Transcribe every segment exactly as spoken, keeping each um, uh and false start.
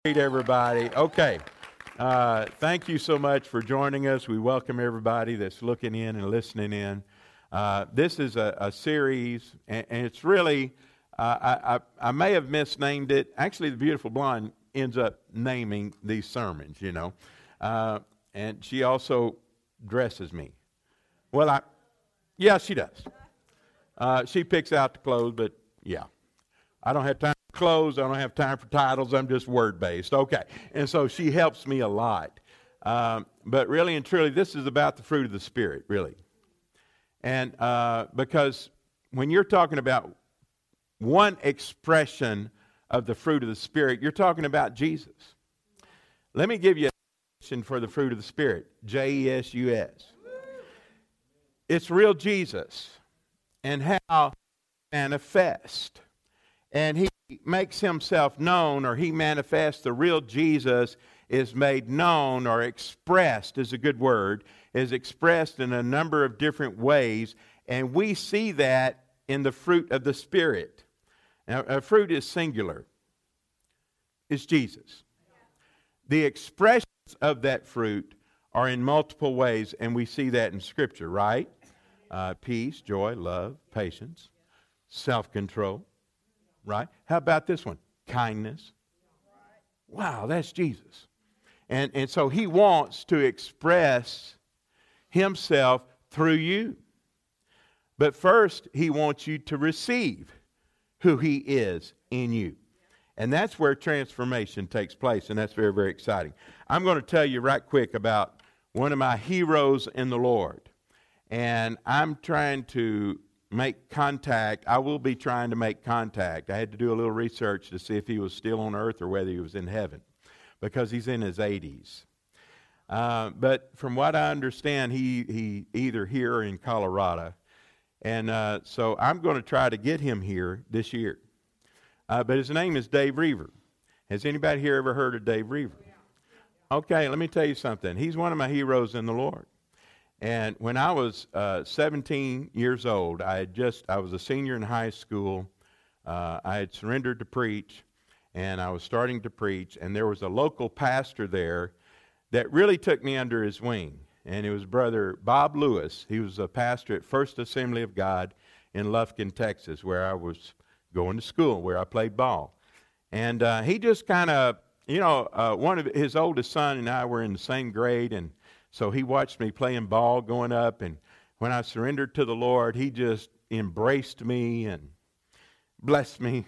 Great, everybody. Okay. Uh, thank you so much for joining us. We welcome everybody that's looking in and listening in. Uh, this is a, a series, and, and it's really, uh, I, I, I may have misnamed it. Actually, the Beautiful Blonde ends up naming these sermons, you know. Uh, and she also dresses me. Well, I, yeah, she does. Uh, she picks out the clothes, but yeah. I don't have time for clothes. I don't have time for titles. I'm just word-based. Okay. And so she helps me a lot. Um, but really and truly, this is about the fruit of the Spirit, really. And uh, because when you're talking about one expression of the fruit of the Spirit, you're talking about Jesus. Let me give you a definition for the fruit of the Spirit. J E S U S. It's real Jesus and how manifest. And he makes himself known, or he manifests. The real Jesus is made known, or expressed is a good word, is expressed in a number of different ways. And we see that in the fruit of the Spirit. Now, a fruit is singular. It's Jesus. The expressions of that fruit are in multiple ways, and we see that in Scripture, right? Uh, peace, joy, love, patience, self-control. Right? How about this one? Kindness. Wow, that's Jesus. And, and so he wants to express himself through you. But first, he wants you to receive who he is in you. And that's where transformation takes place, and that's very, very exciting. I'm going to tell you right quick about one of my heroes in the Lord. And I'm trying to make contact. I will be trying to make contact. I had to do a little research to see if he was still on earth or whether he was in heaven, because he's in his eighties. Uh, but from what I understand, he, he either here or in Colorado. And uh, so I'm going to try to get him here this year. Uh, but his name is Dave Reaver. Has anybody here ever heard of Dave Reaver? Okay, let me tell you something. He's one of my heroes in the Lord. And when I was uh, seventeen years old, I had just, I was a senior in high school. Uh, I had surrendered to preach, and I was starting to preach, and there was a local pastor there that really took me under his wing. And it was Brother Bob Lewis. He was a pastor at First Assembly of God in Lufkin, Texas, where I was going to school, where I played ball. And uh, he just kind of, you know, uh, one of his oldest son and I were in the same grade, and so he watched me playing ball going up, and when I surrendered to the Lord, he just embraced me and blessed me,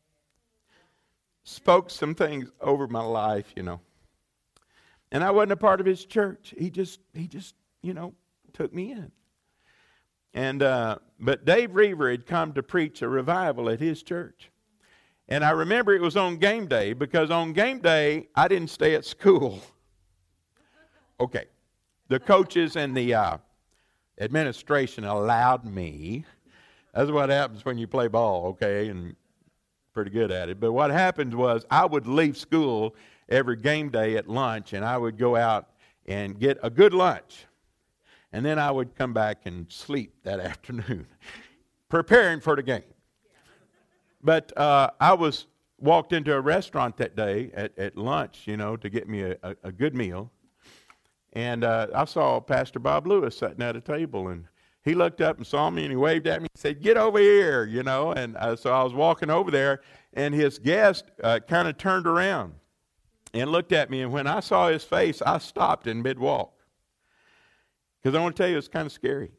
spoke some things over my life, you know. And I wasn't a part of his church. He just, he just, you know, took me in. And uh, but Dave Reaver had come to preach a revival at his church. And I remember it was on game day, because on game day, I didn't stay at school. Okay. The coaches and the uh, administration allowed me. That's what happens when you play ball, okay, and pretty good at it. But what happened was I would leave school every game day at lunch, and I would go out and get a good lunch. And then I would come back and sleep that afternoon, preparing for the game. But uh, I was walked into a restaurant that day at, at lunch, you know, to get me a, a, a good meal. And uh, I saw Pastor Bob Lewis sitting at a table, and he looked up and saw me, and he waved at me and said, "Get over here," you know. And uh, so I was walking over there, and his guest uh, kind of turned around and looked at me. And when I saw his face, I stopped in mid-walk, because I want to tell you, it's kind of scary.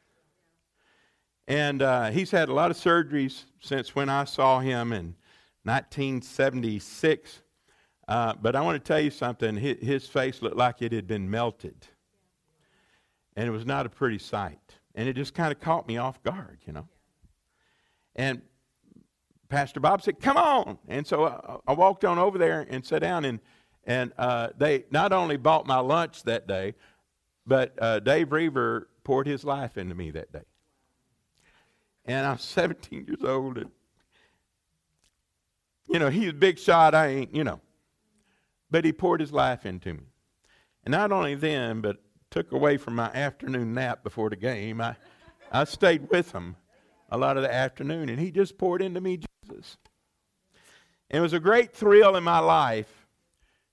And uh, he's had a lot of surgeries since when I saw him in nineteen seventy-six. Uh, but I want to tell you something. His, his face looked like it had been melted. And it was not a pretty sight. And it just kind of caught me off guard, you know. And Pastor Bob said, "Come on." And so I, I walked on over there and sat down. And, and uh, they not only bought my lunch that day, but uh, Dave Reaver poured his life into me that day. And I'm seventeen years old. And, you know, he's a big shot. I ain't, you know. But he poured his life into me. And not only then, but took away from my afternoon nap before the game. I, I stayed with him a lot of the afternoon, and he just poured into me Jesus. And it was a great thrill in my life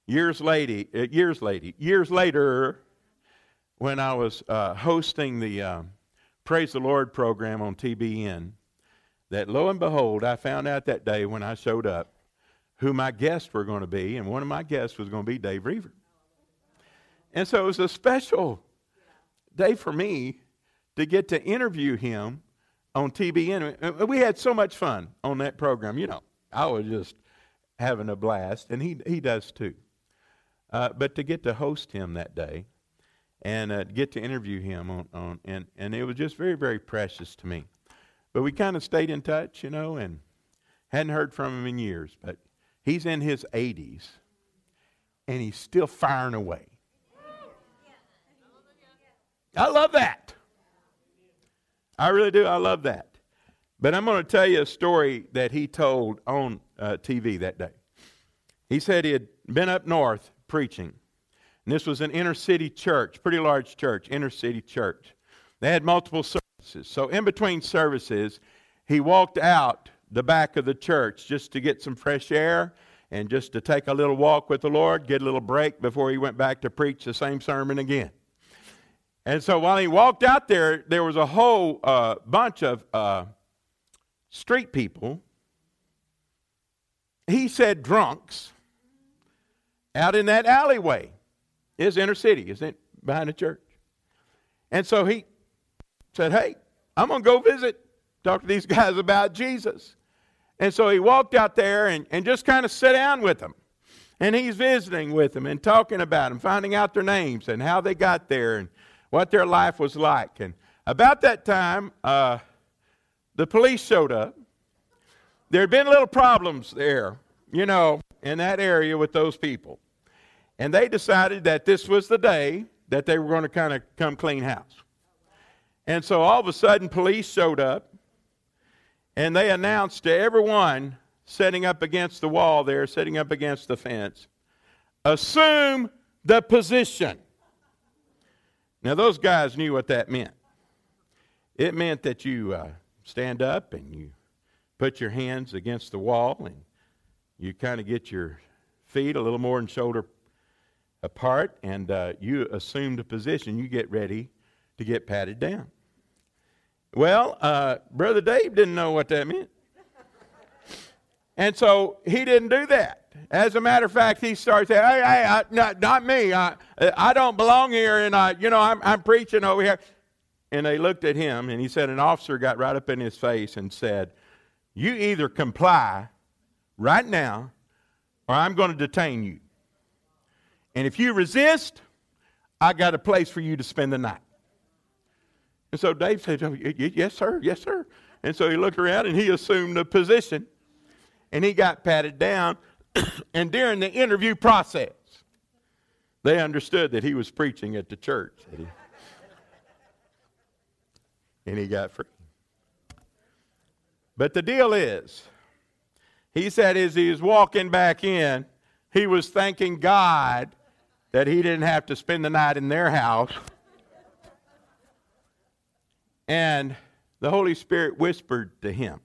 years later, uh, years later, years later, when I was uh, hosting the uh, Praise the Lord program on T B N, that lo and behold, I found out that day when I showed up who my guests were going to be, and one of my guests was going to be Dave Reaver. And so it was a special day for me to get to interview him on T B N. We had so much fun on that program. You know, I was just having a blast, and he he does too. Uh, but to get to host him that day and uh, get to interview him on, on and, and it was just very, very precious to me. But we kind of stayed in touch, you know, and hadn't heard from him in years. But he's in his eighties, and he's still firing away. I love that. I really do. I love that. But I'm going to tell you a story that he told on uh, T V that day. He said he had been up north preaching. And this was an inner city church, pretty large church, inner city church. They had multiple services. So in between services, he walked out the back of the church just to get some fresh air and just to take a little walk with the Lord, get a little break before he went back to preach the same sermon again. And so while he walked out there, there was a whole uh, bunch of uh, street people, he said drunks, out in that alleyway. It's inner city, isn't it? Behind the church. And so he said, hey, I'm going to go visit, talk to these guys about Jesus. And so he walked out there and, and just kind of sat down with them. And he's visiting with them and talking about them, finding out their names and how they got there and what their life was like. And about that time, uh, the police showed up. There had been little problems there, you know, in that area with those people. And they decided that this was the day that they were going to kind of come clean house. And so all of a sudden, police showed up, and they announced to everyone sitting up against the wall there, sitting up against the fence, assume the position. Now, those guys knew what that meant. It meant that you uh, stand up and you put your hands against the wall and you kind of get your feet a little more than shoulder apart, and uh, you assume the position. You get ready to get patted down. Well, uh, Brother Dave didn't know what that meant. And so he didn't do that. As a matter of fact, he started saying, hey, hey, I, not, not me. I, I don't belong here, and I, you know, I'm, I'm preaching over here. And they looked at him, and he said, an officer got right up in his face and said, you either comply right now, or I'm going to detain you. And if you resist, I got a place for you to spend the night. And so Dave said, oh, yes, sir, yes, sir. And so he looked around, and he assumed the position, and he got patted down. And during the interview process, they understood that he was preaching at the church. He, and he got free. But the deal is, he said as he was walking back in, he was thanking God that he didn't have to spend the night in their house. And the Holy Spirit whispered to him,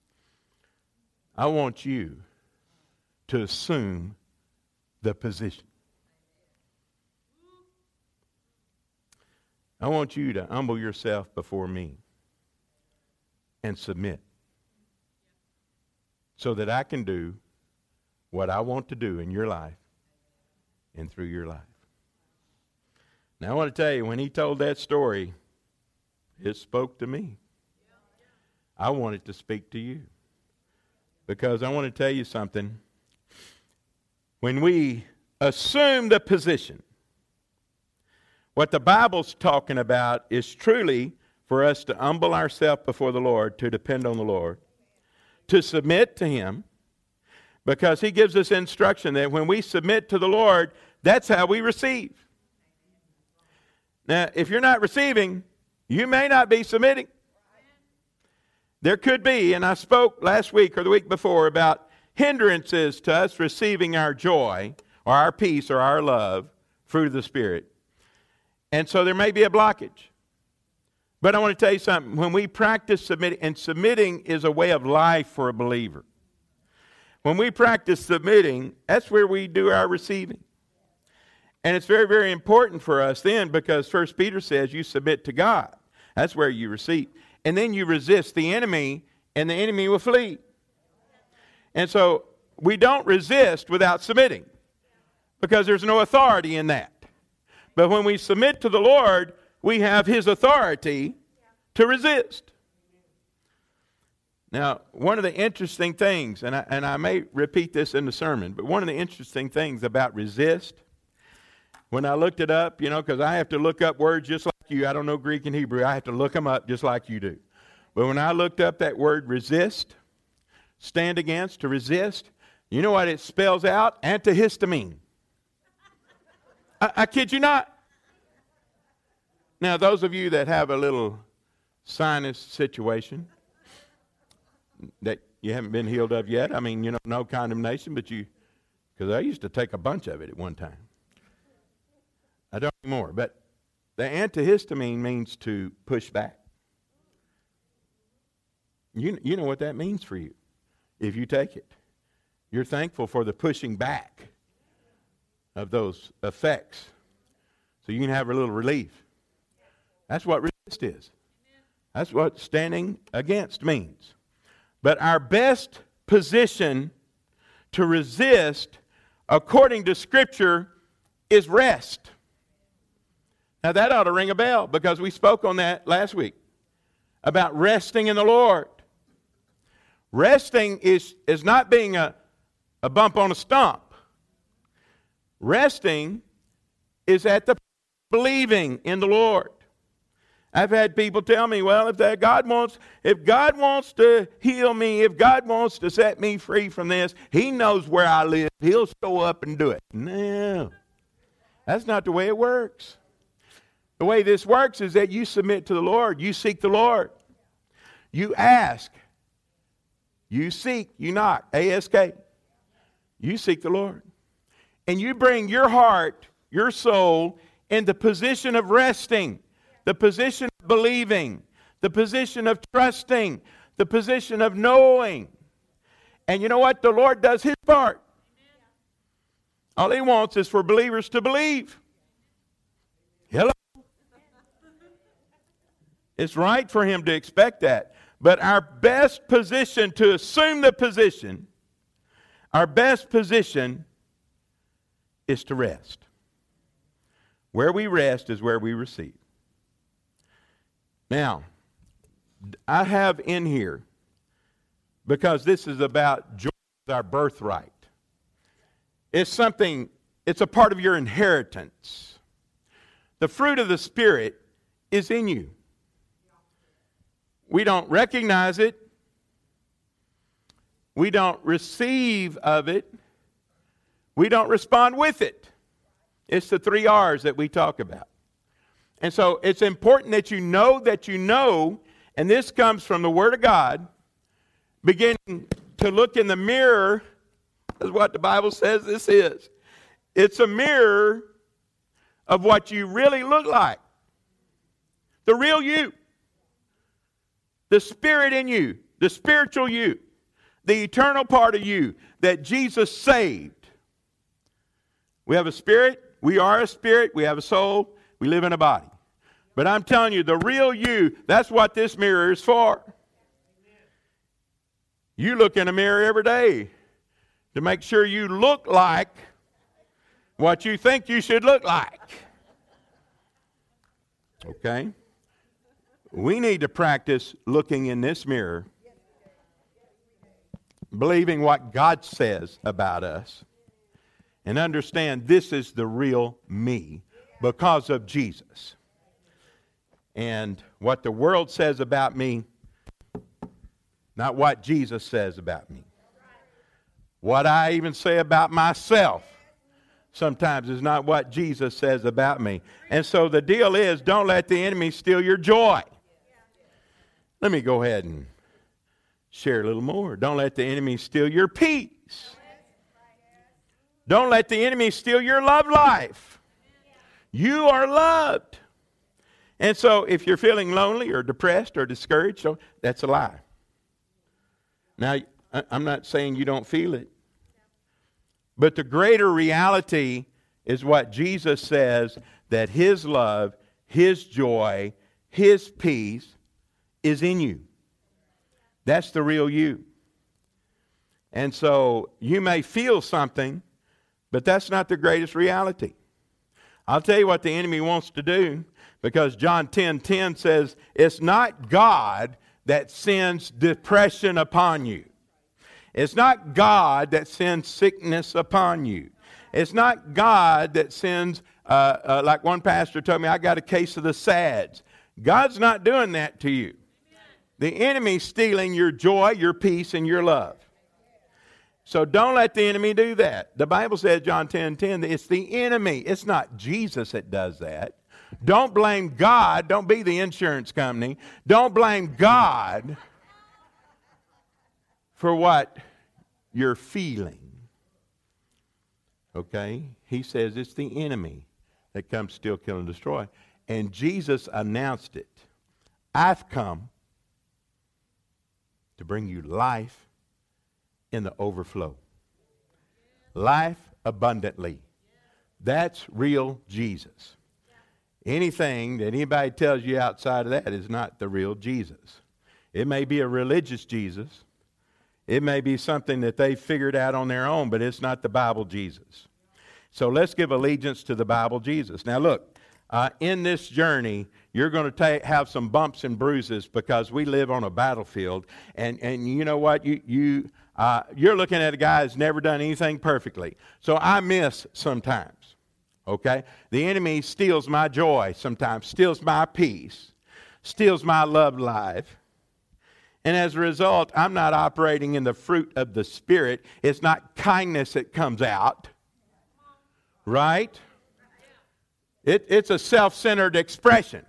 I want you to assume the position. I want you to humble yourself before me and submit so that I can do what I want to do in your life and through your life. Now I want to tell you, when he told that story, it spoke to me. I want it to speak to you. Because I want to tell you something. When we assume the position, what the Bible's talking about is truly for us to humble ourselves before the Lord, to depend on the Lord, to submit to Him, because He gives us instruction that when we submit to the Lord, that's how we receive. Now, if you're not receiving, you may not be submitting. There could be, and I spoke last week or the week before about hindrances to us receiving our joy or our peace or our love, fruit of the Spirit. And so there may be a blockage. But I want to tell you something. When we practice submitting, and submitting is a way of life for a believer. When we practice submitting, that's where we do our receiving. And it's very, very important for us then, because First Peter says you submit to God. That's where you receive. And then you resist the enemy, and the enemy will flee. And so we don't resist without submitting, because there's no authority in that. But when we submit to the Lord, we have His authority to resist. Now, one of the interesting things, and I, and I may repeat this in the sermon, but one of the interesting things about resist, when I looked it up, you know, because I have to look up words just like you. I don't know Greek and Hebrew. I have to look them up just like you do. But when I looked up that word resist, stand against, to resist, you know what it spells out? Antihistamine. I, I kid you not. Now, those of you that have a little sinus situation that you haven't been healed of yet, I mean, you know, no condemnation, but you, because I used to take a bunch of it at one time. I don't anymore, but the antihistamine means to push back. You, you know what that means for you if you take it. You're thankful for the pushing back of those effects so you can have a little relief. That's what resist is. That's what standing against means. But our best position to resist, according to Scripture, is rest. Now that ought to ring a bell, because we spoke on that last week about resting in the Lord. Resting is, is not being a, a bump on a stump. Resting is at the believing in the Lord. I've had people tell me, well, if that God wants, if God wants to heal me, if God wants to set me free from this, He knows where I live. He'll show up and do it. No, that's not the way it works. The way this works is that you submit to the Lord. You seek the Lord. You ask. You seek. You knock. A S K. You seek the Lord. And you bring your heart, your soul, in the position of resting, the position of believing, the position of trusting, the position of knowing. And you know what? The Lord does His part. All He wants is for believers to believe. Hello? It's right for Him to expect that. But our best position to assume the position, our best position is to rest. Where we rest is where we receive. Now, I have in here, because this is about joy as our birthright. It's something, it's a part of your inheritance. The fruit of the Spirit is in you. We don't recognize it. We don't receive of it. We don't respond with it. It's the three R's that we talk about. And so it's important that you know that you know, and this comes from the Word of God, beginning to look in the mirror, is what the Bible says this is. It's a mirror of what you really look like. The real you. The Spirit in you, the spiritual you, the eternal part of you that Jesus saved. We have a spirit, we are a spirit, we have a soul, we live in a body. But I'm telling you, the real you, that's what this mirror is for. You look in a mirror every day to make sure you look like what you think you should look like. Okay? We need to practice looking in this mirror, believing what God says about us, and understand this is the real me because of Jesus. And what the world says about me, not what Jesus says about me. What I even say about myself sometimes is not what Jesus says about me. And so the deal is, don't let the enemy steal your joy. Let me go ahead and share a little more. Don't let the enemy steal your peace. Don't let the enemy steal your love life. You are loved. And so if you're feeling lonely or depressed or discouraged, that's a lie. Now, I'm not saying you don't feel it. But the greater reality is what Jesus says, that his love, his joy, his peace is in you. That's the real you. And so you may feel something, but that's not the greatest reality. I'll tell you what the enemy wants to do, because John ten ten says, it's not God that sends depression upon you. It's not God that sends sickness upon you. It's not God that sends, uh, uh, like one pastor told me, I got a case of the SADS. God's not doing that to you. The enemy's stealing your joy, your peace, and your love. So don't let the enemy do that. The Bible says, John ten ten, that it's the enemy. It's not Jesus that does that. Don't blame God. Don't be the insurance company. Don't blame God for what you're feeling. Okay? He says it's the enemy that comes to steal, kill, and destroy. And Jesus announced it. I've come to bring you life in the overflow. Life abundantly. That's real Jesus. Anything that anybody tells you outside of that is not the real Jesus. It may be a religious Jesus. It may be something that they figured out on their own, but it's not the Bible Jesus. So let's give allegiance to the Bible Jesus. Now look, uh, in this journey, you're going to ta- have some bumps and bruises, because we live on a battlefield. And, and you know what? You, you, uh, you're looking at a guy who's never done anything perfectly. So I miss sometimes. Okay? The enemy steals my joy sometimes, steals my peace, steals my love life. And as a result, I'm not operating in the fruit of the Spirit. It's not kindness that comes out. Right? It, it's a self-centered expression.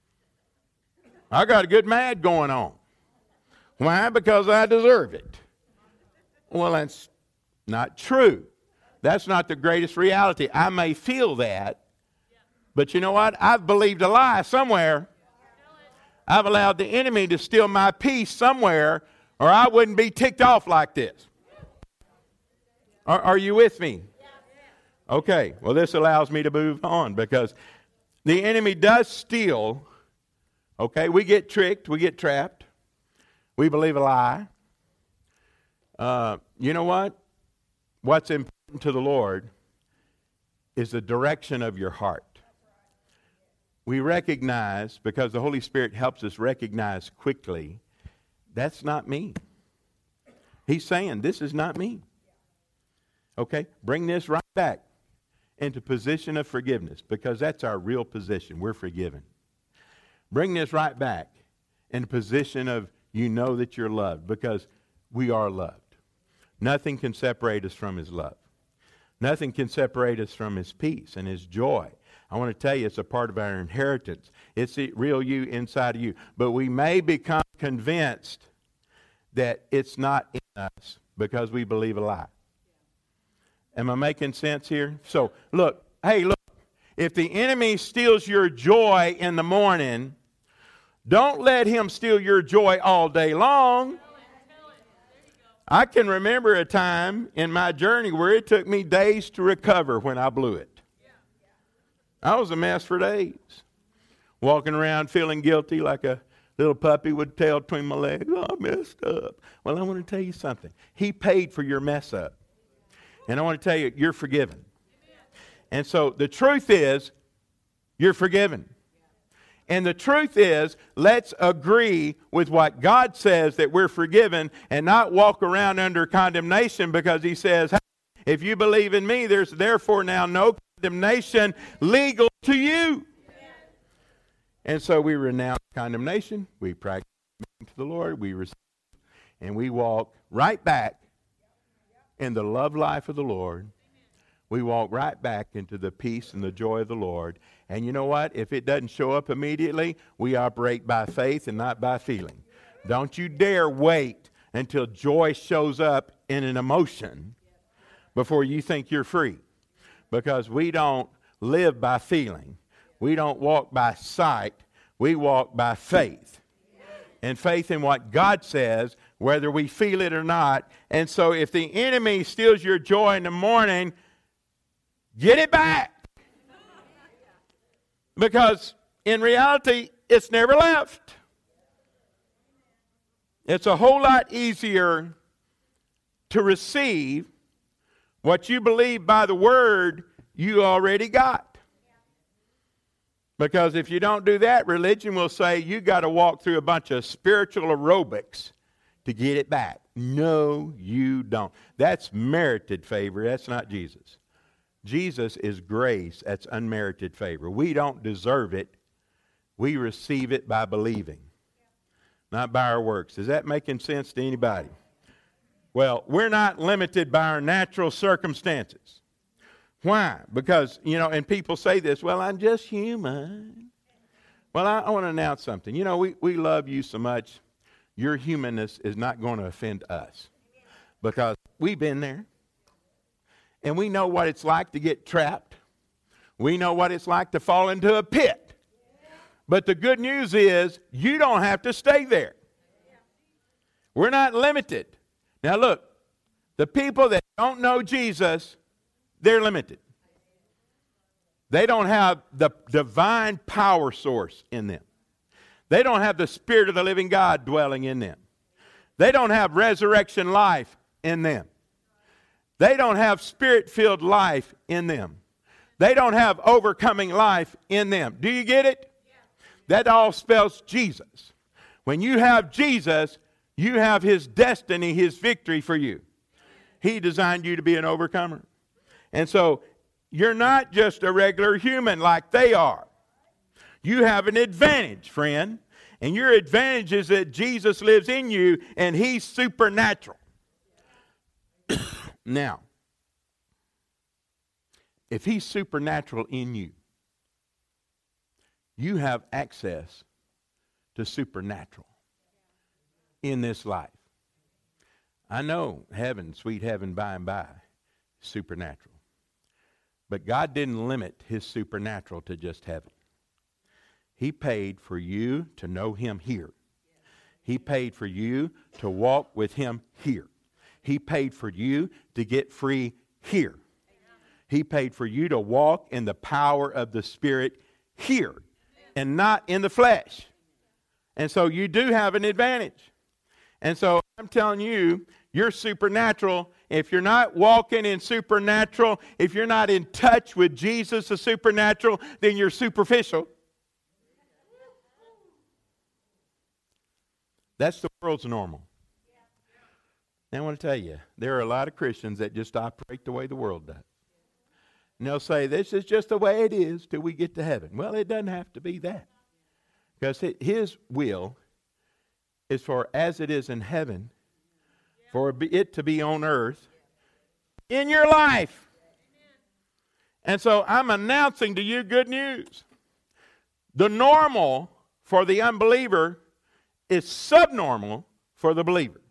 I got a good mad going on. Why? Because I deserve it. Well, that's not true. That's not the greatest reality. I may feel that, but you know what? I've believed a lie somewhere. I've allowed the enemy to steal my peace somewhere, or I wouldn't be ticked off like this. Are, are you with me? Okay, well, this allows me to move on, because the enemy does steal. Okay, we get tricked, we get trapped, we believe a lie. Uh, you know what? What's important to the Lord is the direction of your heart. We recognize, because the Holy Spirit helps us recognize quickly, that's not me. He's saying, this is not me. Okay, bring this right back into position of forgiveness, because that's our real position. We're forgiven. Bring this right back in a position of, you know that you're loved, because we are loved. Nothing can separate us from his love. Nothing can separate us from his peace and his joy. I want to tell you, it's a part of our inheritance. It's the real you inside of you. But we may become convinced that it's not in us because we believe a lie. Am I making sense here? So, look, hey, look, if the enemy steals your joy in the morning, don't let him steal your joy all day long. I can remember a time in my journey where it took me days to recover when I blew it. I was a mess for days. Walking around feeling guilty like a little puppy with a tail between my legs. Oh, I messed up. Well, I want to tell you something. He paid for your mess up. And I want to tell you, you're forgiven. And so the truth is, you're forgiven. And the truth is, let's agree with what God says, that we're forgiven, and not walk around under condemnation, because he says, hey, if you believe in me, there's therefore now no condemnation legal to you. And so we renounce condemnation, we practice to the Lord, we receive, and we walk right back in the love life of the Lord. We walk right back into the peace and the joy of the Lord. And you know what? If it doesn't show up immediately, we operate by faith and not by feeling. Don't you dare wait until joy shows up in an emotion before you think you're free. Because we don't live by feeling. We don't walk by sight. We walk by faith. And faith in what God says, whether we feel it or not. And so if the enemy steals your joy in the morning, get it back. Because in reality, it's never left. It's a whole lot easier to receive what you believe by the word you already got. Because if you don't do that, religion will say you got to walk through a bunch of spiritual aerobics to get it back. No, you don't. That's merited favor. That's not Jesus. Jesus is grace. That's unmerited favor. We don't deserve it. We receive it by believing, not by our works. Is that making sense to anybody? Well, we're not limited by our natural circumstances. Why? Because, you know, and people say this, well, I'm just human. Well, I, I want to announce something. You know, we, we love you so much. Your humanness is not going to offend us because we've been there. And we know what it's like to get trapped. We know what it's like to fall into a pit. But the good news is you don't have to stay there. We're not limited. Now look, the people that don't know Jesus, they're limited. They don't have the divine power source in them. They don't have the Spirit of the living God dwelling in them. They don't have resurrection life in them. They don't have Spirit-filled life in them. They don't have overcoming life in them. Do you get it? That all spells Jesus. When you have Jesus, you have His destiny, His victory for you. He designed you to be an overcomer. And so, you're not just a regular human like they are. You have an advantage, friend. And your advantage is that Jesus lives in you and He's supernatural. Now, if He's supernatural in you, you have access to supernatural in this life. I know heaven, sweet heaven by and by, is supernatural. But God didn't limit His supernatural to just heaven. He paid for you to know Him here. He paid for you to walk with Him here. He paid for you to get free here. He paid for you to walk in the power of the Spirit here and not in the flesh. And so you do have an advantage. And so I'm telling you, you're supernatural. If you're not walking in supernatural, if you're not in touch with Jesus, the supernatural, then you're superficial. That's the world's normal. Now I want to tell you, there are a lot of Christians that just operate the way the world does. And they'll say, this is just the way it is till we get to heaven. Well, it doesn't have to be that. Because His will is for as it is in heaven, for it to be on earth in your life. And so I'm announcing to you good news. The normal for the unbeliever is subnormal for the believer.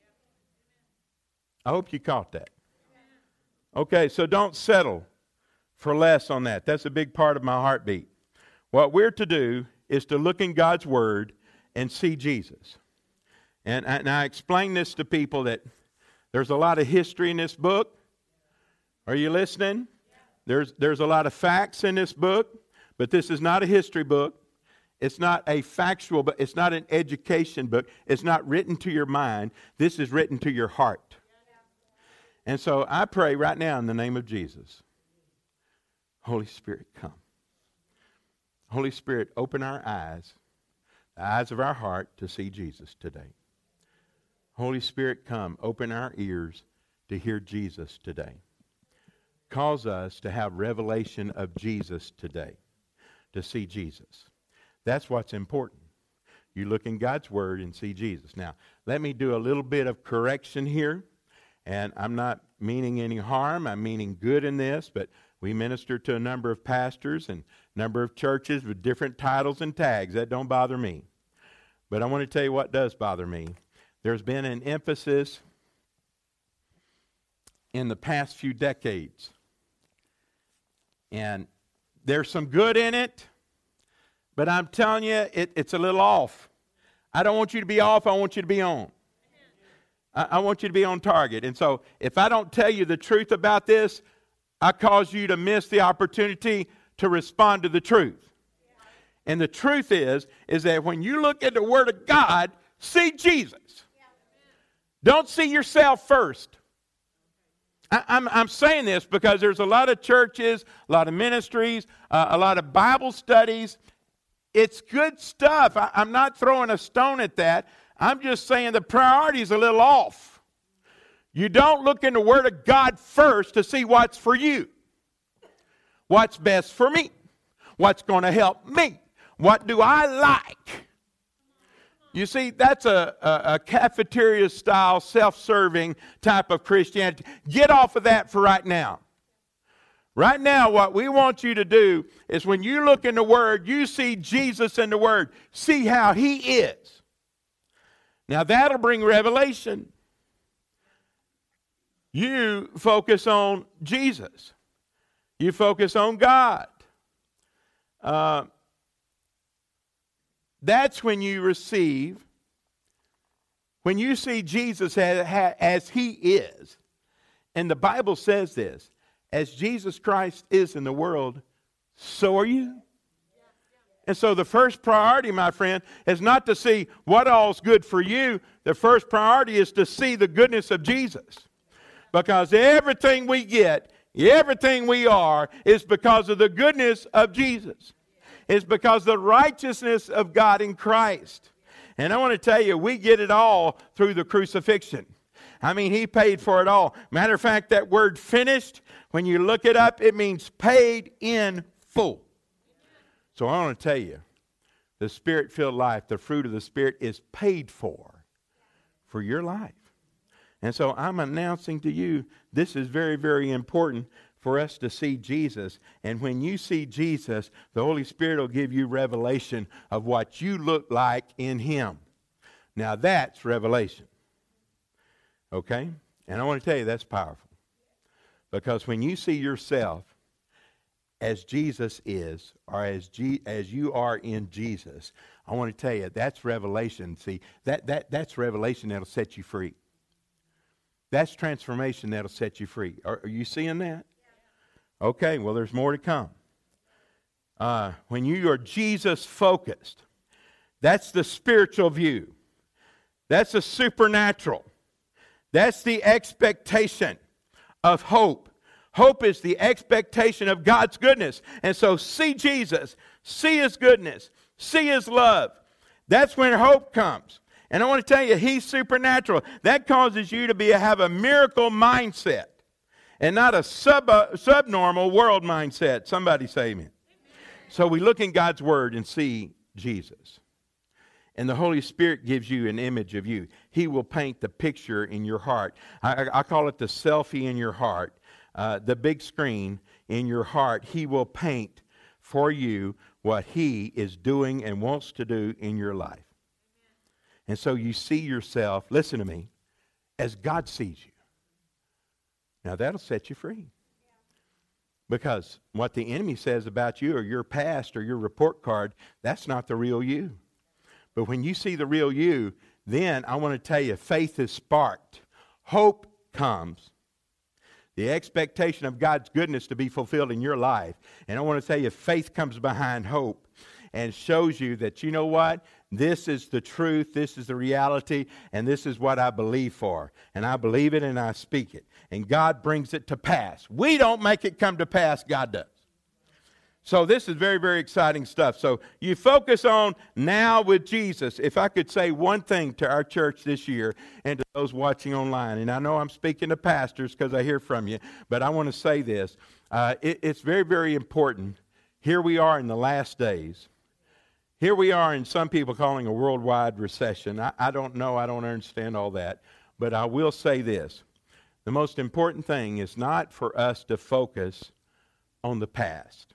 I hope you caught that. Okay, so don't settle for less on that. That's a big part of my heartbeat. What we're to do is to look in God's Word and see Jesus. And, and I explain this to people that there's a lot of history in this book. Are you listening? There's, there's a lot of facts in this book, but this is not a history book. It's not a factual book. It's not an education book. It's not written to your mind. This is written to your heart. And so I pray right now in the name of Jesus. Holy Spirit, come. Holy Spirit, open our eyes, the eyes of our heart to see Jesus today. Holy Spirit, come. Open our ears to hear Jesus today. Cause us to have revelation of Jesus today, to see Jesus. That's what's important. You look in God's Word and see Jesus. Now, let me do a little bit of correction here. And I'm not meaning any harm. I'm meaning good in this. But we minister to a number of pastors and a number of churches with different titles and tags. That don't bother me. But I want to tell you what does bother me. There's been an emphasis in the past few decades. And there's some good in it. But I'm telling you, it, it's a little off. I don't want you to be off. I want you to be on. I, I want you to be on target. And so if I don't tell you the truth about this, I cause you to miss the opportunity to respond to the truth. And the truth is, is that when you look at the Word of God, see Jesus. Don't see yourself first. I, I'm, I'm saying this because there's a lot of churches, a lot of ministries, uh, a lot of Bible studies. It's good stuff. I, I'm not throwing a stone at that. I'm just saying the priority's a little off. You don't look in the Word of God first to see what's for you. What's best for me? What's going to help me? What do I like? You see, that's a, a, a cafeteria-style, self-serving type of Christianity. Get off of that for right now. Right now, what we want you to do is when you look in the Word, you see Jesus in the Word. See how He is. Now, that'll bring revelation. You focus on Jesus. You focus on God. Uh, that's when you receive, when you see Jesus as, as He is. And the Bible says this, as Jesus Christ is in the world, so are you. And so the first priority, my friend, is not to see what all's good for you. The first priority is to see the goodness of Jesus. Because everything we get, everything we are, is because of the goodness of Jesus. It's because of the righteousness of God in Christ. And I want to tell you, we get it all through the crucifixion. I mean, He paid for it all. Matter of fact, that word finished, when you look it up, it means paid in full. So I want to tell you, the Spirit-filled life, the fruit of the Spirit, is paid for, for your life. And so I'm announcing to you, this is very, very important for us to see Jesus. And when you see Jesus, the Holy Spirit will give you revelation of what you look like in Him. Now that's revelation. Okay? And I want to tell you that's powerful. Because when you see yourself as Jesus is, or as G, as you are in Jesus, I want to tell you that's revelation. See, that, that, that's revelation that'll set you free. That's transformation that'll set you free. Are, are you seeing that? Okay, well, there's more to come. Uh, when you are Jesus-focused, that's the spiritual view. That's the supernatural. That's the expectation of hope. Hope is the expectation of God's goodness. And so see Jesus, see His goodness, see His love. That's when hope comes. And I want to tell you, He's supernatural. That causes you to be have a miracle mindset and not a sub uh, subnormal world mindset. Somebody say amen. Amen. So we look in God's Word and see Jesus. And the Holy Spirit gives you an image of you. He will paint the picture in your heart. I, I call it the selfie in your heart, uh, the big screen in your heart. He will paint for you what He is doing and wants to do in your life. And so you see yourself, listen to me, as God sees you. Now that'll set you free. Because what the enemy says about you or your past or your report card, that's not the real you. But when you see the real you, then I want to tell you, faith is sparked. Hope comes. The expectation of God's goodness to be fulfilled in your life. And I want to tell you, faith comes behind hope and shows you that, you know what? This is the truth, this is the reality, and this is what I believe for. And I believe it and I speak it. And God brings it to pass. We don't make it come to pass, God does. So this is very, very exciting stuff. So you focus on now with Jesus. If I could say one thing to our church this year and to those watching online, and I know I'm speaking to pastors because I hear from you, but I want to say this. Uh, it, it's very, very important. Here we are in the last days. Here we are in some people calling a worldwide recession. I, I don't know. I don't understand all that. But I will say this. The most important thing is not for us to focus on the past.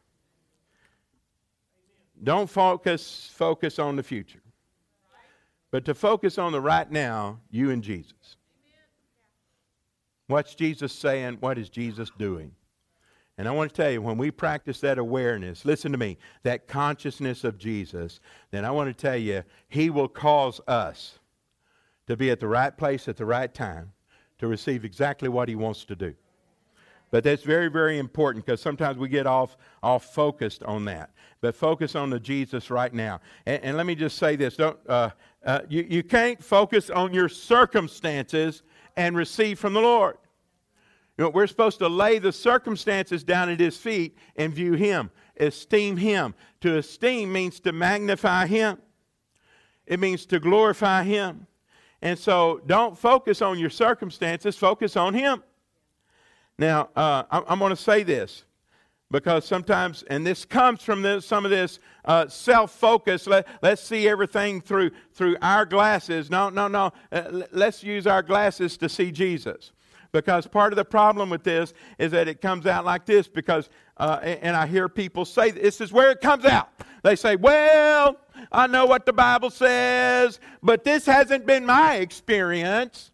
Don't focus, focus on the future. But to focus on the right now, you and Jesus. What's Jesus saying? What is Jesus doing? And I want to tell you, when we practice that awareness, listen to me, that consciousness of Jesus, then I want to tell you, He will cause us to be at the right place at the right time to receive exactly what He wants to do. But that's very, very important because sometimes we get off, off focused on that. But focus on the Jesus right now. And, and let me just say this. Don't, uh, uh, you, you can't focus on your circumstances and receive from the Lord. You know, we're supposed to lay the circumstances down at His feet and view Him, esteem Him. To esteem means to magnify Him. It means to glorify Him. And so don't focus on your circumstances, focus on Him. Now, uh, I'm going to say this because sometimes, and this comes from this, some of this uh, self-focus. Let, let's see everything through through our glasses. No, no, no. Uh, let's use our glasses to see Jesus. Because part of the problem with this is that it comes out like this because, uh, and I hear people say, this is where it comes out. They say, well, I know what the Bible says, but this hasn't been my experience.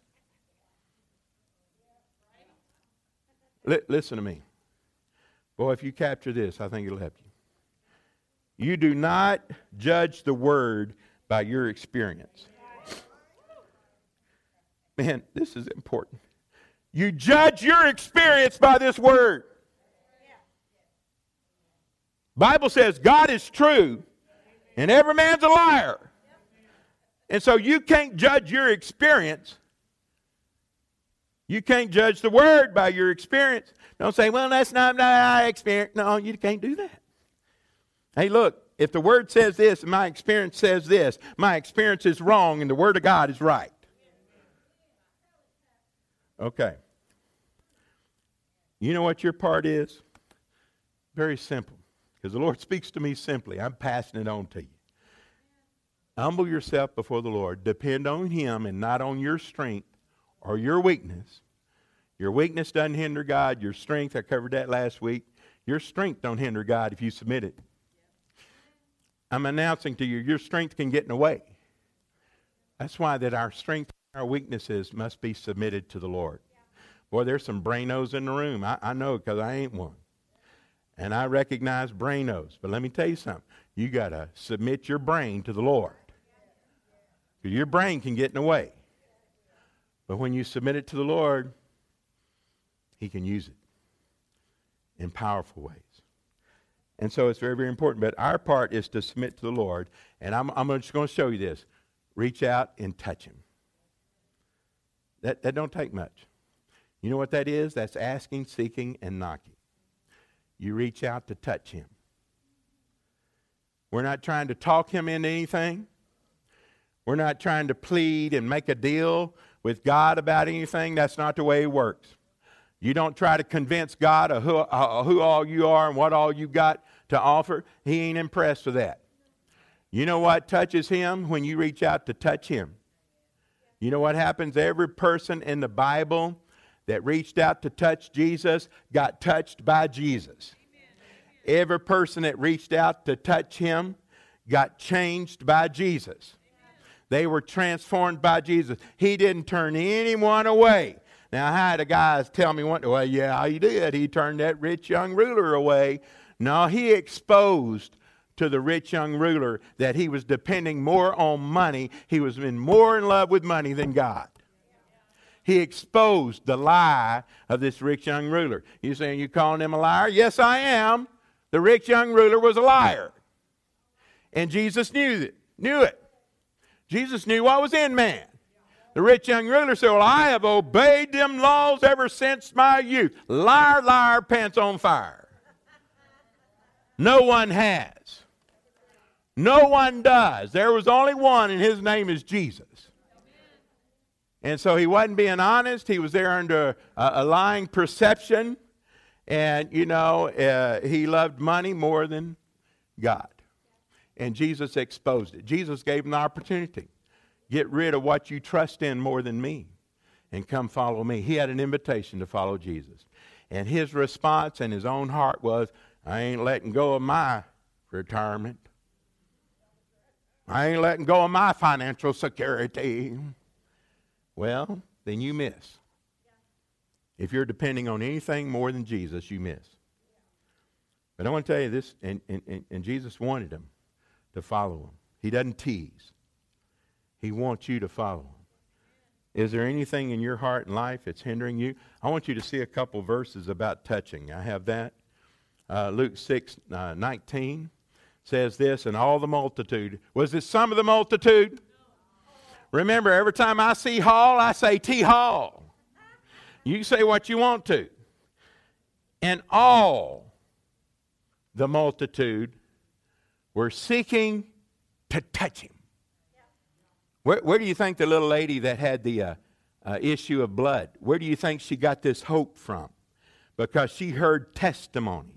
L- listen to me. Boy, if you capture this, I think it'll help you. You do not judge the Word by your experience. Man, this is important. You judge your experience by this Word. Bible says God is true and every man's a liar. And so you can't judge your experience. You can't judge the Word by your experience. Don't say, well, that's not my experience. No, you can't do that. Hey, look, if the Word says this and my experience says this, my experience is wrong and the Word of God is right. Okay. You know what your part is? Very simple. Because the Lord speaks to me simply. I'm passing it on to you. Humble yourself before the Lord. Depend on Him and not on your strength or your weakness. Your weakness doesn't hinder God. Your strength, I covered that last week. Your strength don't hinder God if you submit it. I'm announcing to you, your strength can get in the way. That's why that our strength and our weaknesses must be submitted to the Lord. Boy, there's some brainos in the room. I, I know because I ain't one. And I recognize brainos. But let me tell you something. You got to submit your brain to the Lord. Your brain can get in the way. But when you submit it to the Lord, He can use it in powerful ways. And so it's very, very important. But our part is to submit to the Lord. And I'm, I'm just going to show you this. Reach out and touch Him. That, that don't take much. You know what that is? That's asking, seeking, and knocking. You reach out to touch Him. We're not trying to talk Him into anything. We're not trying to plead and make a deal with God about anything. That's not the way He works. You don't try to convince God of who, uh, who all you are and what all you got to offer. He ain't impressed with that. You know what touches Him? When you reach out to touch Him. You know what happens? Every person in the Bible that reached out to touch Jesus got touched by Jesus. Amen. Every person that reached out to touch Him got changed by Jesus. They were transformed by Jesus. He didn't turn anyone away. Now, I had a guy tell me one day, well, yeah, he did. He turned that rich young ruler away. No, He exposed to the rich young ruler that he was depending more on money. He was in more in love with money than God. He exposed the lie of this rich young ruler. You saying you calling him a liar? Yes, I am. The rich young ruler was a liar. And Jesus knew it. Knew it. Jesus knew what was in man. The rich young ruler said, well, I have obeyed them laws ever since my youth. Liar, liar, pants on fire. No one has. No one does. There was only one, and His name is Jesus. And so he wasn't being honest. He was there under a, a lying perception. And, you know, uh, he loved money more than God. And Jesus exposed it. Jesus gave him the opportunity. Get rid of what you trust in more than me and come follow me. He had an invitation to follow Jesus. And his response in his own heart was, I ain't letting go of my retirement. I ain't letting go of my financial security. Well, then you miss. If you're depending on anything more than Jesus, you miss. But I want to tell you this, and, and, and Jesus wanted him to follow Him. He doesn't tease. He wants you to follow Him. Is there anything in your heart and life that's hindering you? I want you to see a couple verses about touching. I have that. Uh, Luke six uh, nineteen says this, and all the multitude. Was it some of the multitude? Remember, every time I see Hall, I say T Hall. You can say what you want to. And all the multitude were seeking to touch him. Where, where do you think the little lady that had the uh, uh, issue of blood, where do you think she got this hope from? Because she heard testimonies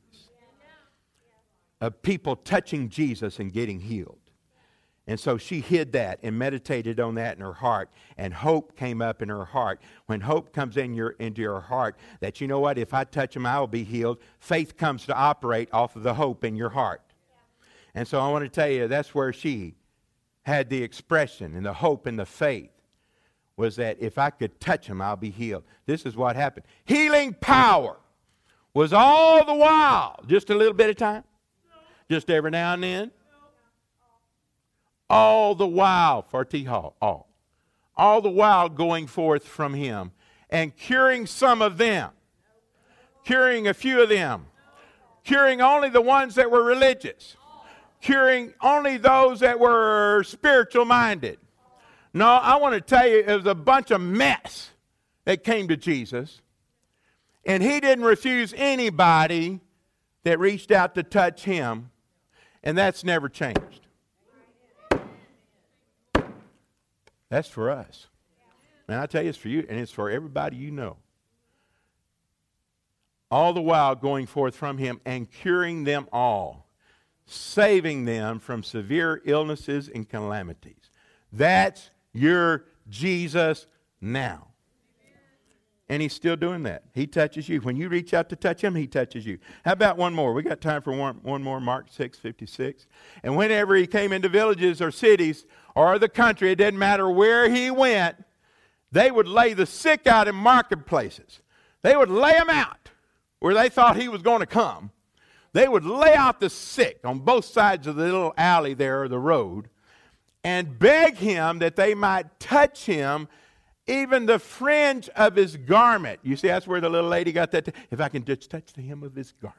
of people touching Jesus and getting healed. And so she hid that and meditated on that in her heart. And hope came up in her heart. When hope comes in your, into your heart, that you know what, if I touch him, I will be healed. Faith comes to operate off of the hope in your heart. And so I want to tell you, that's where she had the expression and the hope and the faith, was that if I could touch him, I'll be healed. This is what happened. Healing power was all the while, just a little bit of time, just every now and then. All the while for T. Hall, all. All the while going forth from him and curing some of them, curing a few of them, curing only the ones that were religious, curing only those that were spiritual minded. No, I want to tell you, it was a bunch of mess that came to Jesus, and he didn't refuse anybody that reached out to touch him, and that's never changed. That's for us. And I tell you, it's for you, and it's for everybody you know. All the while going forth from him and curing them all, saving them from severe illnesses and calamities. That's your Jesus now. And he's still doing that. He touches you. When you reach out to touch him, he touches you. How about one more? We got time for one, one more, Mark six fifty-six. And whenever he came into villages or cities or the country, it didn't matter where he went, they would lay the sick out in marketplaces. They would lay them out where they thought he was going to come. They would lay out the sick on both sides of the little alley there or the road and beg him that they might touch him, even the fringe of his garment. You see, that's where the little lady got that. T- if I can just touch the hem of his garment.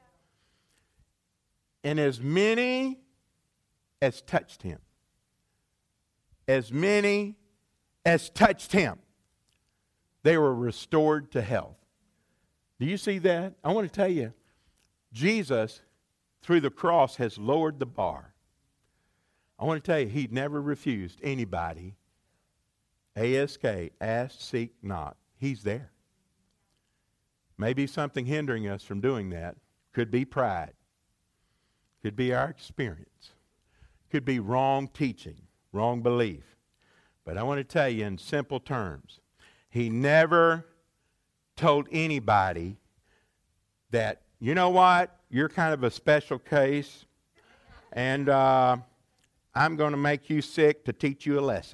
And as many as touched him, as many as touched him, they were restored to health. Do you see that? I want to tell you, Jesus, through the cross, has lowered the bar. I want to tell you, he never refused anybody. Ask, ask, seek, knock. He's there. Maybe something hindering us from doing that could be pride. Could be our experience. Could be wrong teaching, wrong belief. But I want to tell you in simple terms, he never told anybody that, you know what, you're kind of a special case, and uh, I'm going to make you sick to teach you a lesson.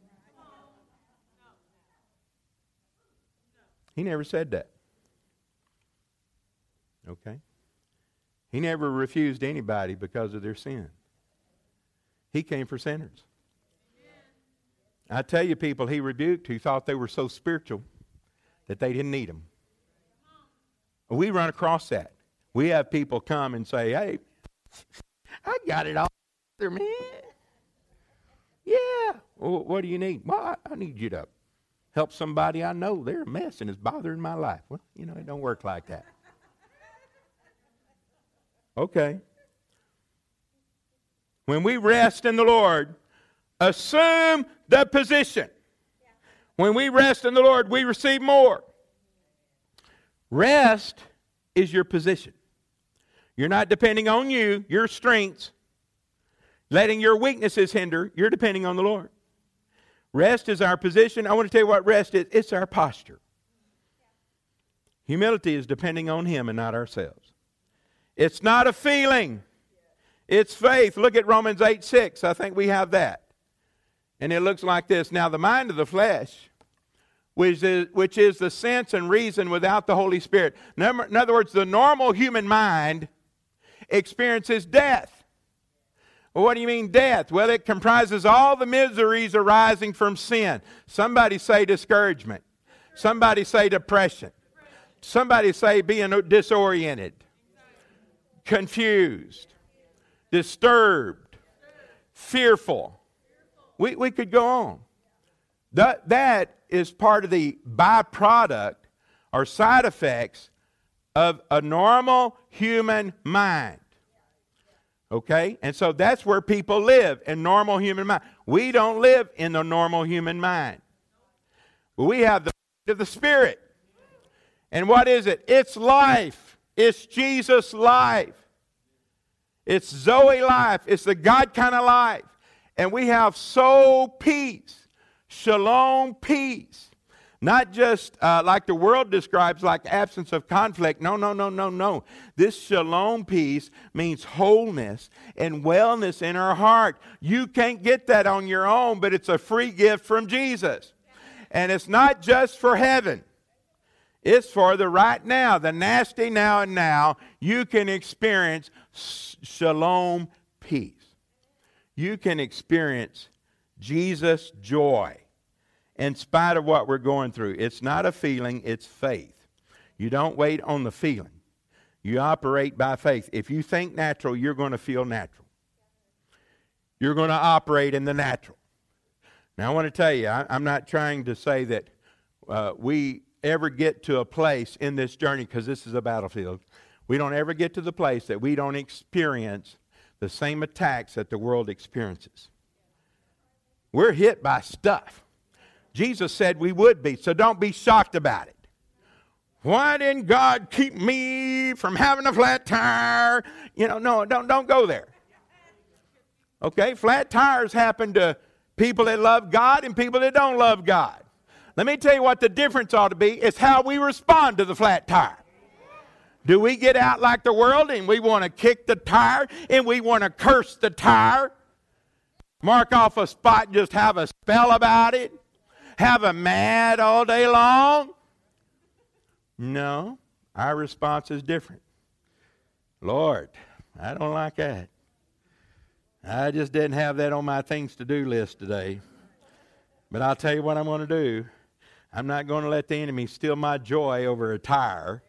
He never said that. Okay? He never refused anybody because of their sin. He came for sinners. I tell you, people he rebuked who thought they were so spiritual that they didn't need him. We run across that. We have people come and say, hey, I got it all together, man. Yeah. Well, what do you need? Well, I, I need you to help somebody I know. They're a mess and it's bothering my life. Well, you know, it don't work like that. Okay. When we rest in the Lord, assume the position. When we rest in the Lord, we receive more. Rest is your position. You're not depending on you, your strengths, letting your weaknesses hinder. You're depending on the Lord. Rest is our position. I want to tell you what rest is. It's our posture. Humility is depending on him and not ourselves. It's not a feeling. It's faith. Look at Romans eight six. I think we have that. And it looks like this. Now the mind of the flesh, which is, which is the sense and reason without the Holy Spirit. In other words, the normal human mind experiences death. Well, what do you mean death? Well, it comprises all the miseries arising from sin. Somebody say discouragement. Somebody say depression. Somebody say being disoriented, confused, disturbed, fearful. We, we could go on. That, that is part of the byproduct or side effects of a normal human mind. Okay? And so that's where people live, in normal human mind. We don't live in the normal human mind. But we have the mind of the Spirit. And what is it? It's life. It's Jesus' life. It's Zoe life. It's the God kind of life. And we have soul peace, shalom peace. Not just uh, like the world describes, like absence of conflict. No, no, no, no, no. This shalom peace means wholeness and wellness in our heart. You can't get that on your own, but it's a free gift from Jesus. And it's not just for heaven. It's for the right now, the nasty now and now. You can experience shalom peace. You can experience Jesus' joy. In spite of what we're going through. It's not a feeling, it's faith. You don't wait on the feeling. You operate by faith. If you think natural, you're going to feel natural. You're going to operate in the natural. Now, I want to tell you, I, I'm not trying to say that uh, we ever get to a place in this journey, because this is a battlefield. We don't ever get to the place that we don't experience the same attacks that the world experiences. We're hit by stuff. Jesus said we would be, so don't be shocked about it. Why didn't God keep me from having a flat tire? You know, no, don't, don't go there. Okay, flat tires happen to people that love God and people that don't love God. Let me tell you what the difference ought to be. It's how we respond to the flat tire. Do we get out like the world and we want to kick the tire and we want to curse the tire? Mark off a spot and just have a spell about it? Have a mad all day long? No, our response is different. Lord, I don't like that. I just didn't have that on my things to do list today. But I'll tell you what I'm going to do. I'm not going to let the enemy steal my joy over a tire.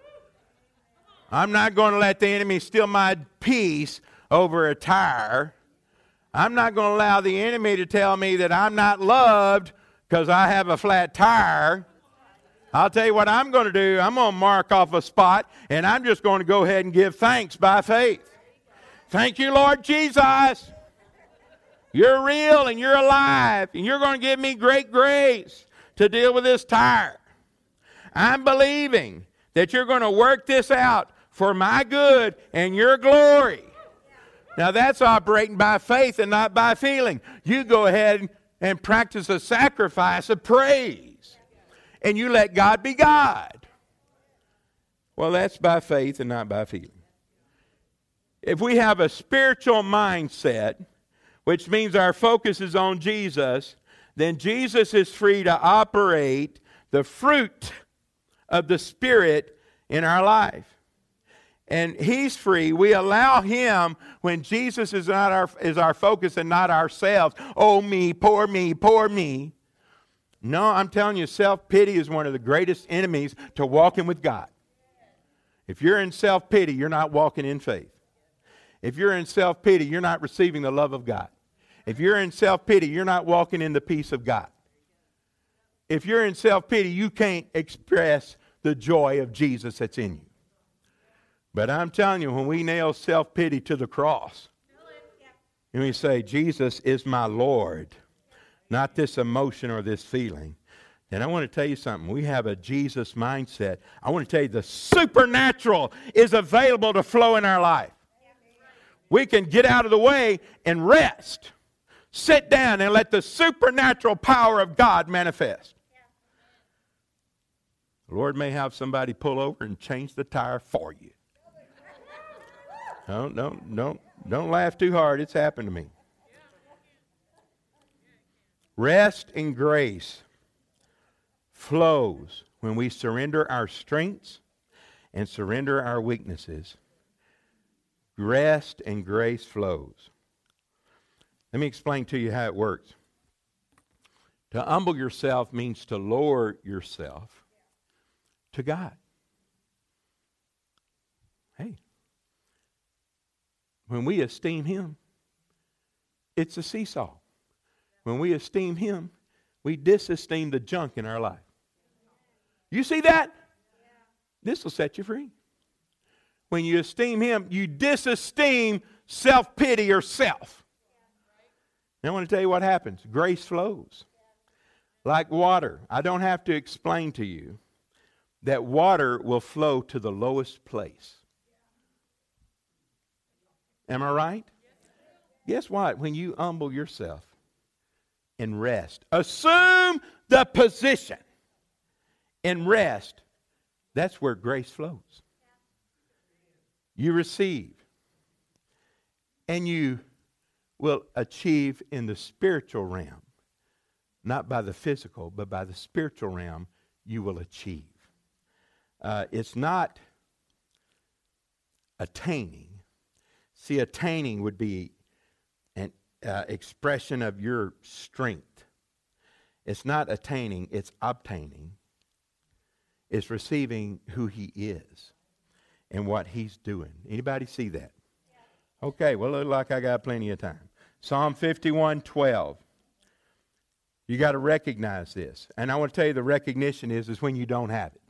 I'm not going to let the enemy steal my peace over a tire. I'm not going to allow the enemy to tell me that I'm not loved because I have a flat tire. I'll tell you what I'm going to do. I'm going to mark off a spot, and I'm just going to go ahead and give thanks by faith. Thank you, Lord Jesus. You're real, and you're alive, and you're going to give me great grace to deal with this tire. I'm believing that you're going to work this out for my good and your glory. Now, that's operating by faith and not by feeling. You go ahead and and practice a sacrifice of praise. And you let God be God. Well, that's by faith and not by feeling. If we have a spiritual mindset, which means our focus is on Jesus, then Jesus is free to operate the fruit of the Spirit in our life. And he's free. We allow him when Jesus is not our is our focus and not ourselves. Oh, me, poor me, poor me. No, I'm telling you, self-pity is one of the greatest enemies to walking with God. If you're in self-pity, you're not walking in faith. If you're in self-pity, you're not receiving the love of God. If you're in self-pity, you're not walking in the peace of God. If you're in self-pity, you can't express the joy of Jesus that's in you. But I'm telling you, when we nail self-pity to the cross, and we say, Jesus is my Lord, not this emotion or this feeling, then I want to tell you something. We have a Jesus mindset. I want to tell you the supernatural is available to flow in our life. We can get out of the way and rest. Sit down and let the supernatural power of God manifest. The Lord may have somebody pull over and change the tire for you. Don't, don't, don't, don't laugh too hard. It's happened to me. Rest and grace flows when we surrender our strengths and surrender our weaknesses. Rest and grace flows. Let me explain to you how it works. To humble yourself means to lower yourself to God. Hey, when we esteem Him, it's a seesaw. When we esteem Him, we disesteem the junk in our life. You see that? This will set you free. When you esteem Him, you disesteem self-pity or self. And I want to tell you what happens. Grace flows like water. I don't have to explain to you that water will flow to the lowest place. Am I right? Guess what? When you humble yourself and rest, assume the position and rest, that's where grace flows. You receive, and you will achieve in the spiritual realm, not by the physical, but by the spiritual realm, you will achieve. Uh, it's not attaining. See, attaining would be an uh, expression of your strength. It's not attaining, it's obtaining. It's receiving who He is and what He's doing. Anybody see that? Okay, well, look like I got plenty of time. Psalm fifty-one twelve. You got to recognize this. And I want to tell you the recognition is, is when you don't have it.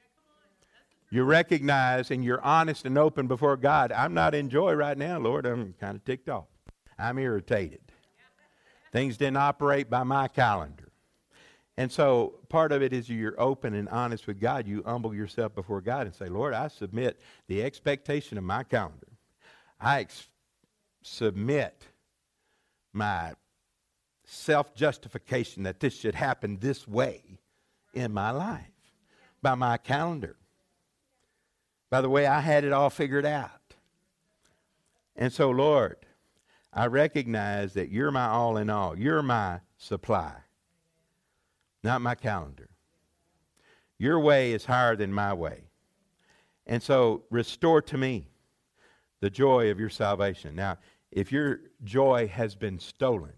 You recognize and you're honest and open before God. I'm not in joy right now, Lord. I'm kind of ticked off. I'm irritated. Things didn't operate by my calendar. And so part of it is you're open and honest with God. You humble yourself before God and say, Lord, I submit the expectation of my calendar. I ex- submit my self-justification that this should happen this way in my life by my calendar. By the way, I had it all figured out. And so, Lord, I recognize that you're my all in all. You're my supply, not my calendar. Your way is higher than my way. And so, restore to me the joy of your salvation. Now, if your joy has been stolen,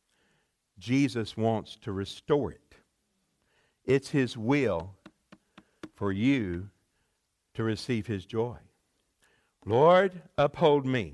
Jesus wants to restore it. It's His will for you to receive His joy. Lord, uphold me.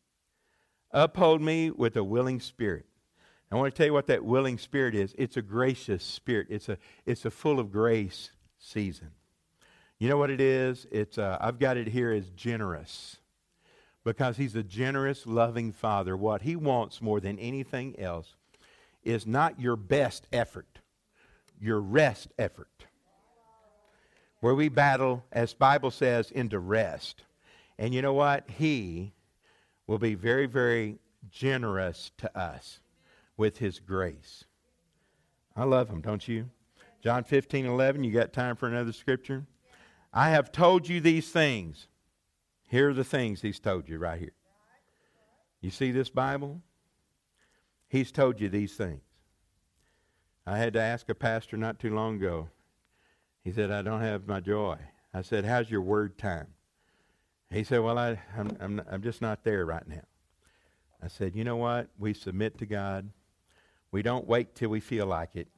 Uphold me with a willing spirit. I want to tell you what that willing spirit is. It's a gracious spirit. It's a it's a full of grace season. You know what it is? It's uh, I've got it here as generous. Because He's a generous, loving Father. What He wants more than anything else is not your best effort, your rest effort. Where we battle, as Bible says, into rest. And you know what? He will be very, very generous to us with His grace. I love Him, don't you? John fifteen eleven, you got time for another scripture? I have told you these things. Here are the things He's told you right here. You see this Bible? He's told you these things. I had to ask a pastor not too long ago. He said, I don't have my joy. I said, how's your word time? He said, well, I, I'm, I'm, I'm just not there right now. I said, you know what? We submit to God. We don't wait till we feel like it.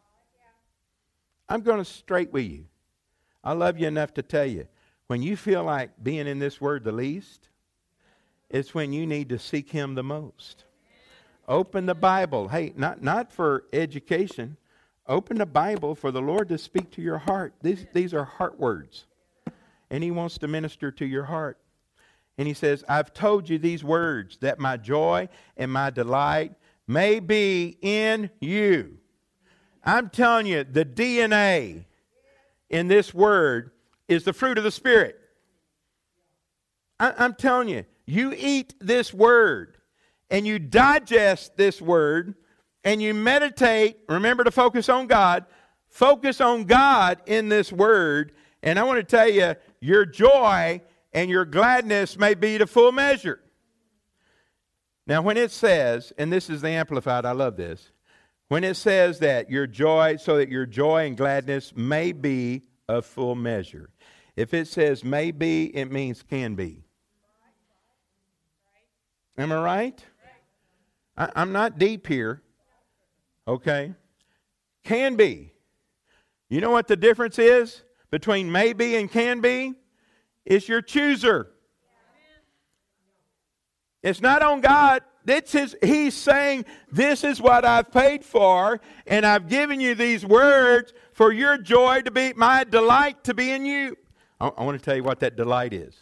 I'm going to straight with you. I love you enough to tell you, when you feel like being in this word the least, it's when you need to seek Him the most. Open the Bible. Hey, not, not for education. Open the Bible for the Lord to speak to your heart. These, these are heart words. And He wants to minister to your heart. And He says, I've told you these words, that my joy and my delight may be in you. I'm telling you, the D N A in this word is the fruit of the Spirit. I, I'm telling you, you eat this word and you digest this word and you meditate. Remember to focus on God. Focus on God in this word. And I want to tell you, your joy and your gladness may be to full measure. Now, when it says, and this is the Amplified, I love this. When it says that your joy, so that your joy and gladness may be of full measure. If it says may be, it means can be. Am I right? I, I'm not deep here. Okay? Can be. You know what the difference is between maybe and can be? It's your chooser. It's not on God. It's his, he's saying, this is what I've paid for, and I've given you these words for your joy to be, my delight to be in you. I, I want to tell you what that delight is.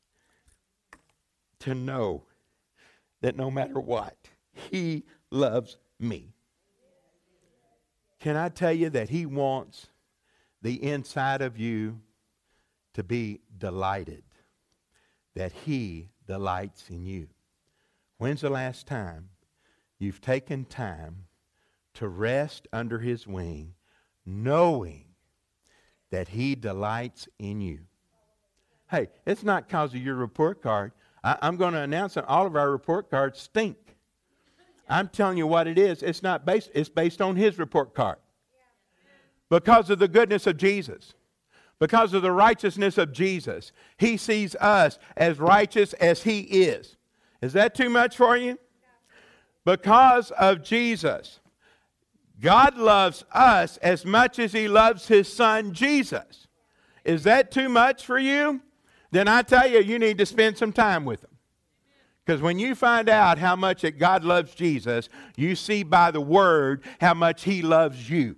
To know that no matter what, he loves me. Can I tell you that he wants the inside of you to be delighted, that he delights in you? When's the last time you've taken time to rest under his wing, knowing that he delights in you? Hey, it's not because of your report card. I, I'm going to announce that all of our report cards stink. I'm telling you what it is. It's not based, it's based on his report card. Because of the goodness of Jesus. Because of the righteousness of Jesus. He sees us as righteous as he is. Is that too much for you? Because of Jesus. God loves us as much as he loves his son Jesus. Is that too much for you? Then I tell you, you need to spend some time with him. Because when you find out how much that God loves Jesus, you see by the word how much he loves you.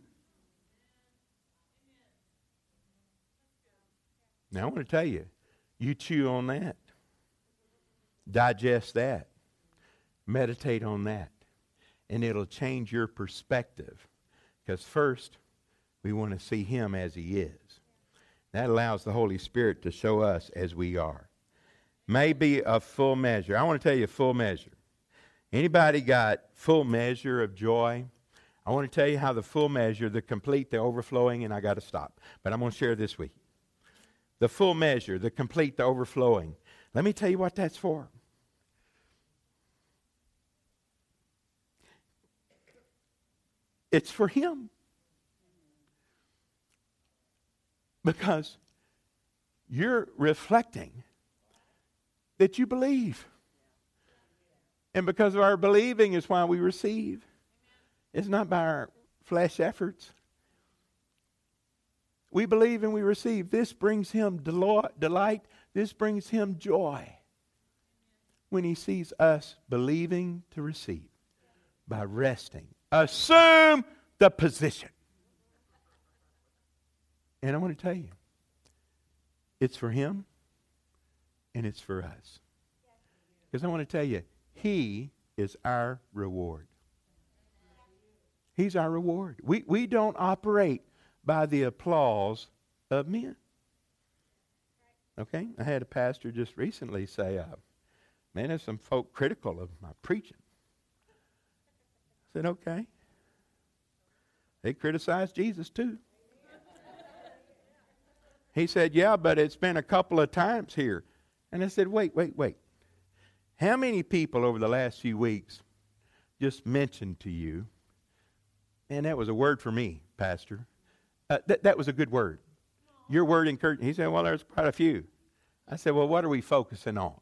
Now I want to tell you, you chew on that. Digest that. Meditate on that. And it'll change your perspective. Because first, we want to see him as he is. That allows the Holy Spirit to show us as we are. Maybe a full measure. I want to tell you a full measure. Anybody got full measure of joy? I want to tell you how the full measure, the complete, the overflowing, and I got to stop. But I'm going to share this with you. The full measure, the complete, the overflowing. Let me tell you what that's for. It's for him. Because you're reflecting that you believe. And because of our believing is why we receive. It's not by our flesh efforts. We believe and we receive. This brings him delight. This brings him joy. When he sees us believing to receive by resting. Assume the position. And I want to tell you, it's for him and it's for us. Because I want to tell you, he is our reward. He's our reward. We, we don't operate by the applause of men. Okay? I had a pastor just recently say, uh, man, there's some folk critical of my preaching. I said, okay. They criticized Jesus too. He said, yeah, but it's been a couple of times here. And I said, wait, wait, wait. How many people over the last few weeks just mentioned to you, and that was a word for me, Pastor. Uh, th- that was a good word. Your word encouraged. He said, well, there's quite a few. I said, well, what are we focusing on?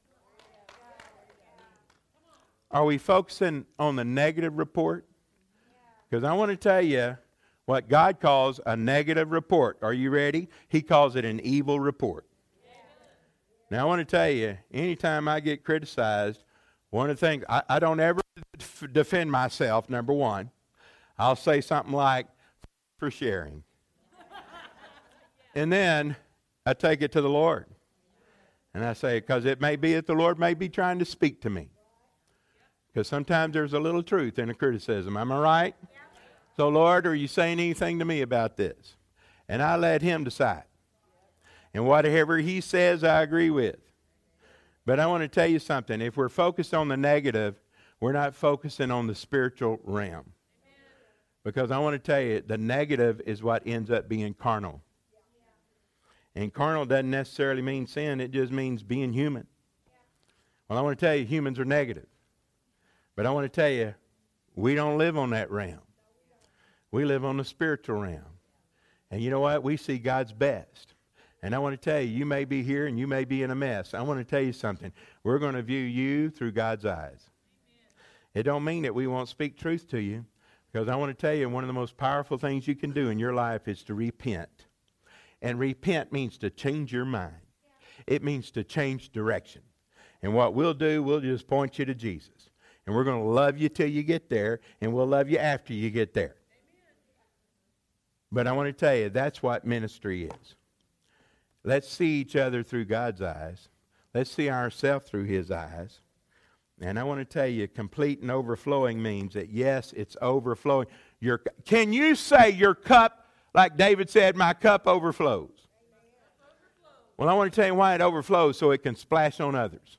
Are we focusing on the negative report? Because I want to tell you what God calls a negative report. Are you ready? He calls it an evil report. Now, I want to tell you, anytime I get criticized, one of the things, I, I don't ever f- defend myself, number one. I'll say something like, for sharing. And then I take it to the Lord. And I say, because it may be that the Lord may be trying to speak to me. Because sometimes there's a little truth in a criticism. Am I right? So, Lord, are you saying anything to me about this? And I let him decide. And whatever he says, I agree with. But I want to tell you something. If we're focused on the negative, we're not focusing on the spiritual realm. Because I want to tell you, the negative is what ends up being carnal. And carnal doesn't necessarily mean sin. It just means being human. Well, I want to tell you, humans are negative. But I want to tell you, we don't live on that realm. We live on the spiritual realm. And you know what? We see God's best. And I want to tell you, you may be here and you may be in a mess. I want to tell you something. We're going to view you through God's eyes. It don't mean that we won't speak truth to you, because I want to tell you, one of the most powerful things you can do in your life is to repent. And repent means to change your mind. It means to change direction. And what we'll do, we'll just point you to Jesus. And we're going to love you till you get there, and we'll love you after you get there. But I want to tell you, that's what ministry is. Let's see each other through God's eyes. Let's see ourselves through His eyes. And I want to tell you, complete and overflowing means that, yes, it's overflowing. Your, can you say your cup, like David said, my cup overflows? Well, I want to tell you why it overflows, so it can splash on others.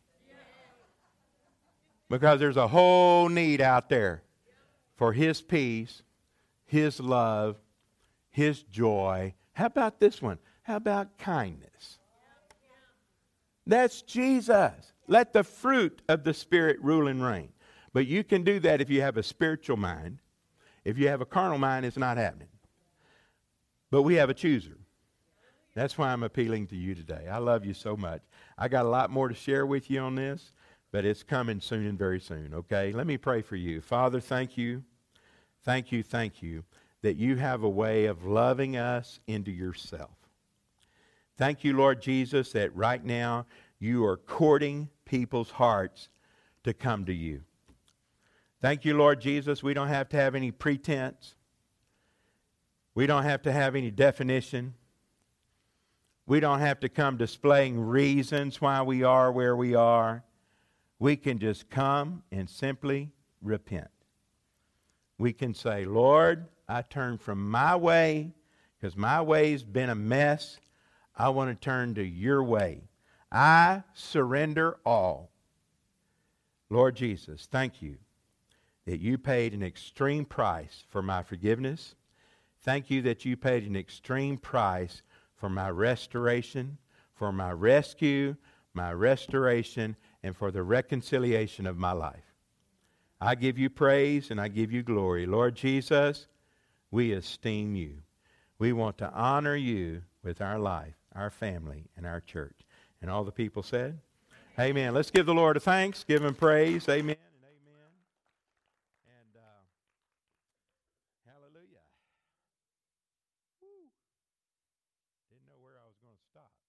Because there's a whole need out there for His peace, His love, His joy. How about this one? How about kindness? That's Jesus. Let the fruit of the Spirit rule and reign. But you can do that if you have a spiritual mind. If you have a carnal mind, it's not happening. But we have a chooser. That's why I'm appealing to you today. I love you so much. I got a lot more to share with you on this, but it's coming soon and very soon, okay? Let me pray for you. Father, thank you. Thank you, thank you that you have a way of loving us into yourself. Thank you, Lord Jesus, that right now you are courting people's hearts to come to you. Thank you, Lord Jesus, we don't have to have any pretense. We don't have to have any definition. We don't have to come displaying reasons why we are where we are. We can just come and simply repent. We can say, Lord, I turn from my way because my way's been a mess. I want to turn to your way. I surrender all. Lord Jesus, thank you that you paid an extreme price for my forgiveness. Thank you that you paid an extreme price for my restoration, for my rescue, my restoration, and for the reconciliation of my life. I give you praise and I give you glory. Lord Jesus, we esteem you. We want to honor you with our life, our family, and our church. And all the people said, amen. Amen. Let's give the Lord a thanks. Give Him praise. Amen and amen. And uh, hallelujah. Woo. Didn't know where I was going to stop.